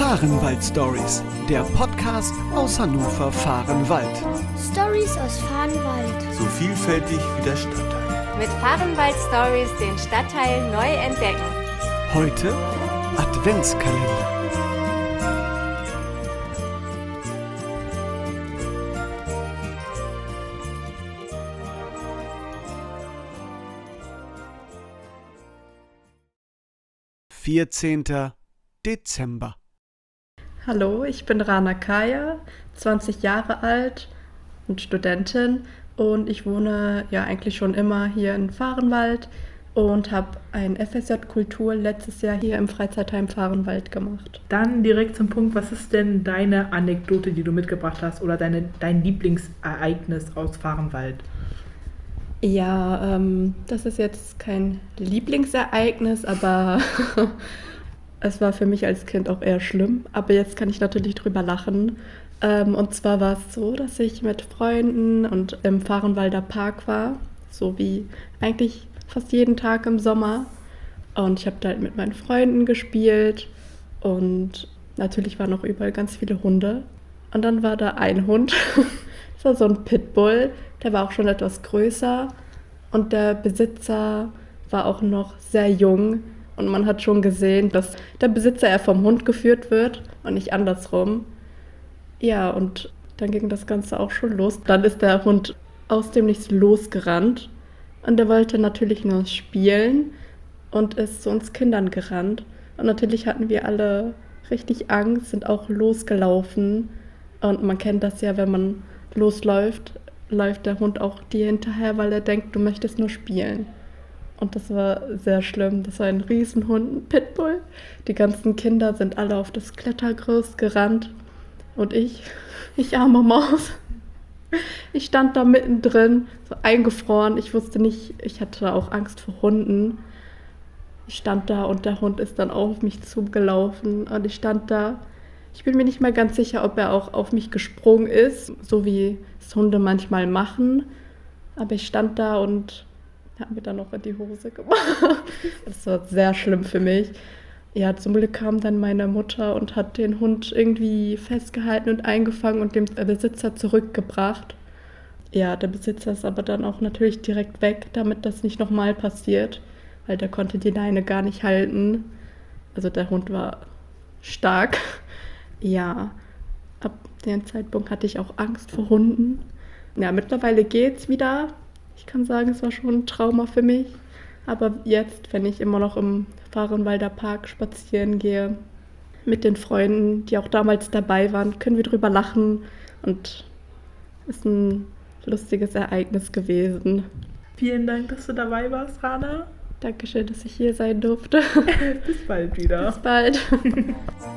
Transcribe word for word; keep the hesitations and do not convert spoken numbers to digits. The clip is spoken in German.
Fahrenwald-Stories, der Podcast aus Hannover-Fahrenwald. Stories aus Fahrenwald. So vielfältig wie der Stadtteil. Mit Fahrenwald-Stories den Stadtteil neu entdecken. Heute Adventskalender. vierzehnter Dezember. Hallo, ich bin Rana Kaya, zwanzig Jahre alt und Studentin und ich wohne ja eigentlich schon immer hier in Fahrenwald und habe ein F S J Kultur letztes Jahr hier im Freizeitheim Fahrenwald gemacht. Dann direkt zum Punkt, was ist denn deine Anekdote, die du mitgebracht hast oder deine, dein Lieblingsereignis aus Fahrenwald? Ja, ähm, das ist jetzt kein Lieblingsereignis, aber es war für mich als Kind auch eher schlimm. Aber jetzt kann ich natürlich drüber lachen. Ähm, und zwar war es so, dass ich mit Freunden und im Fahrenwalder Park war, so wie eigentlich fast jeden Tag im Sommer. Und ich habe da halt mit meinen Freunden gespielt und natürlich waren auch überall ganz viele Hunde. Und dann war da ein Hund, das war so ein Pitbull, der war auch schon etwas größer und der Besitzer war auch noch sehr jung. Und man hat schon gesehen, dass der Besitzer eher vom Hund geführt wird und nicht andersrum. Ja, und dann ging das Ganze auch schon los. Dann ist der Hund aus dem Nichts losgerannt und der wollte natürlich nur spielen und ist zu uns Kindern gerannt. Und natürlich hatten wir alle richtig Angst, sind auch losgelaufen. Und man kennt das ja, wenn man losläuft, läuft der Hund auch dir hinterher, weil er denkt, du möchtest nur spielen. Und das war sehr schlimm. Das war ein Riesenhund, ein Pitbull. Die ganzen Kinder sind alle auf das Klettergerüst gerannt. Und ich, ich arme Maus, ich stand da mittendrin, so eingefroren. Ich wusste nicht, ich hatte auch Angst vor Hunden. Ich stand da und der Hund ist dann auch auf mich zugelaufen. Und ich stand da. Ich bin mir nicht mal ganz sicher, ob er auch auf mich gesprungen ist, so wie es Hunde manchmal machen. Aber ich stand da und habe mir dann auch in die Hose gemacht. Das war sehr schlimm für mich. Ja, zum Glück kam dann meine Mutter und hat den Hund irgendwie festgehalten und eingefangen und dem Besitzer zurückgebracht. Ja, der Besitzer ist aber dann auch natürlich direkt weg, damit das nicht nochmal passiert, weil der konnte die Leine gar nicht halten. Also der Hund war stark. Ja, ab dem Zeitpunkt hatte ich auch Angst vor Hunden. Ja, mittlerweile geht's wieder. Ich kann sagen, es war schon ein Trauma für mich. Aber jetzt, wenn ich immer noch im Fahrenwalder Park spazieren gehe, mit den Freunden, die auch damals dabei waren, können wir drüber lachen. Und es ist ein lustiges Ereignis gewesen. Vielen Dank, dass du dabei warst, Rana. Dankeschön, dass ich hier sein durfte. Bis bald wieder. Bis bald.